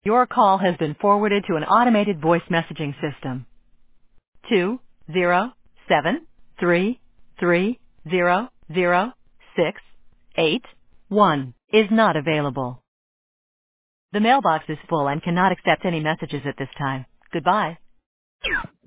Your call has been forwarded to an automated voice messaging system. 207-333-0681 is not available. The mailbox is full and cannot accept any messages at this time. Goodbye.